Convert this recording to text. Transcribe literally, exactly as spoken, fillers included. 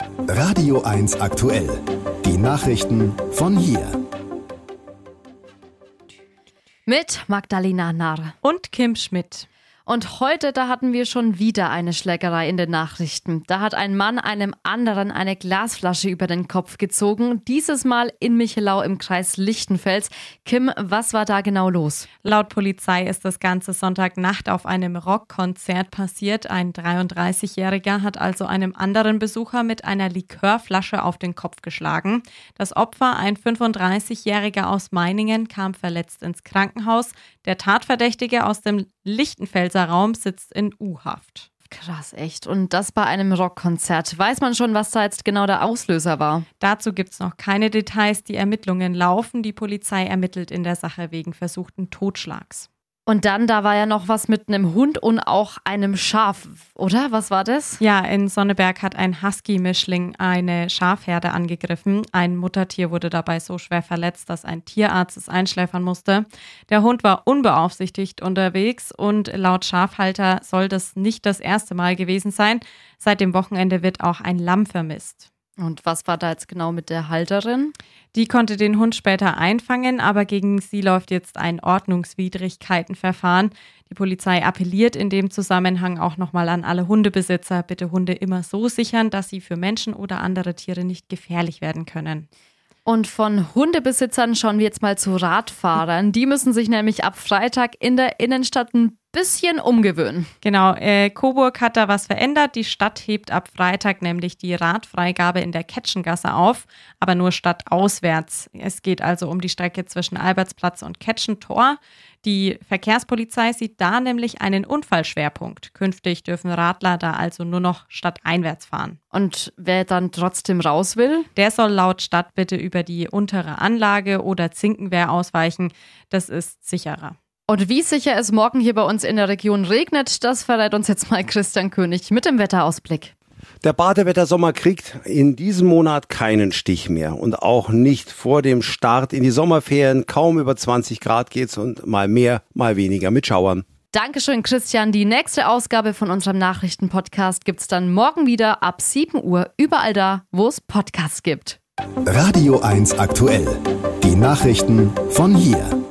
Radio eins aktuell. Die Nachrichten von hier. Mit Magdalena Narr und Kim Schmidt. Und heute, da hatten wir schon wieder eine Schlägerei in den Nachrichten. Da hat ein Mann einem anderen eine Glasflasche über den Kopf gezogen. Dieses Mal in Michelau im Kreis Lichtenfels. Kim, was war da genau los? Laut Polizei ist das Ganze Sonntagnacht auf einem Rockkonzert passiert. Ein dreiunddreißigjähriger hat also einem anderen Besucher mit einer Likörflasche auf den Kopf geschlagen. Das Opfer, ein fünfunddreißigjähriger aus Meiningen, kam verletzt ins Krankenhaus. Der Tatverdächtige aus dem Lichtenfelser Raum sitzt in U-Haft. Krass, echt. Und das bei einem Rockkonzert. Weiß man schon, was da jetzt genau der Auslöser war? Dazu gibt es noch keine Details. Die Ermittlungen laufen. Die Polizei ermittelt in der Sache wegen versuchten Totschlags. Und dann, da war ja noch was mit einem Hund und auch einem Schaf, oder? Was war das? Ja, in Sonneberg hat ein Husky-Mischling eine Schafherde angegriffen. Ein Muttertier wurde dabei so schwer verletzt, dass ein Tierarzt es einschläfern musste. Der Hund war unbeaufsichtigt unterwegs und laut Schafhalter soll das nicht das erste Mal gewesen sein. Seit dem Wochenende wird auch ein Lamm vermisst. Und was war da jetzt genau mit der Halterin? Die konnte den Hund später einfangen, aber gegen sie läuft jetzt ein Ordnungswidrigkeitenverfahren. Die Polizei appelliert in dem Zusammenhang auch nochmal an alle Hundebesitzer, bitte Hunde immer so sichern, dass sie für Menschen oder andere Tiere nicht gefährlich werden können. Und von Hundebesitzern schauen wir jetzt mal zu Radfahrern. Die müssen sich nämlich ab Freitag in der Innenstadt ein bisschen umgewöhnen. Genau, äh, Coburg hat da was verändert. Die Stadt hebt ab Freitag nämlich die Radfreigabe in der Ketschengasse auf, aber nur stadtauswärts. Es geht also um die Strecke zwischen Albertsplatz und Ketschentor. Die Verkehrspolizei sieht da nämlich einen Unfallschwerpunkt. Künftig dürfen Radler da also nur noch stadteinwärts fahren. Und wer dann trotzdem raus will? Der soll laut Stadt bitte über die untere Anlage oder Zinkenwehr ausweichen. Das ist sicherer. Und wie sicher es morgen hier bei uns in der Region regnet, das verrät uns jetzt mal Christian König mit dem Wetterausblick. Der Badewettersommer kriegt in diesem Monat keinen Stich mehr und auch nicht vor dem Start in die Sommerferien. Kaum über zwanzig Grad geht's und mal mehr, mal weniger mit Schauern. Dankeschön, Christian. Die nächste Ausgabe von unserem Nachrichtenpodcast gibt's dann morgen wieder ab sieben Uhr, überall da, wo es Podcasts gibt. Radio eins aktuell. Die Nachrichten von hier.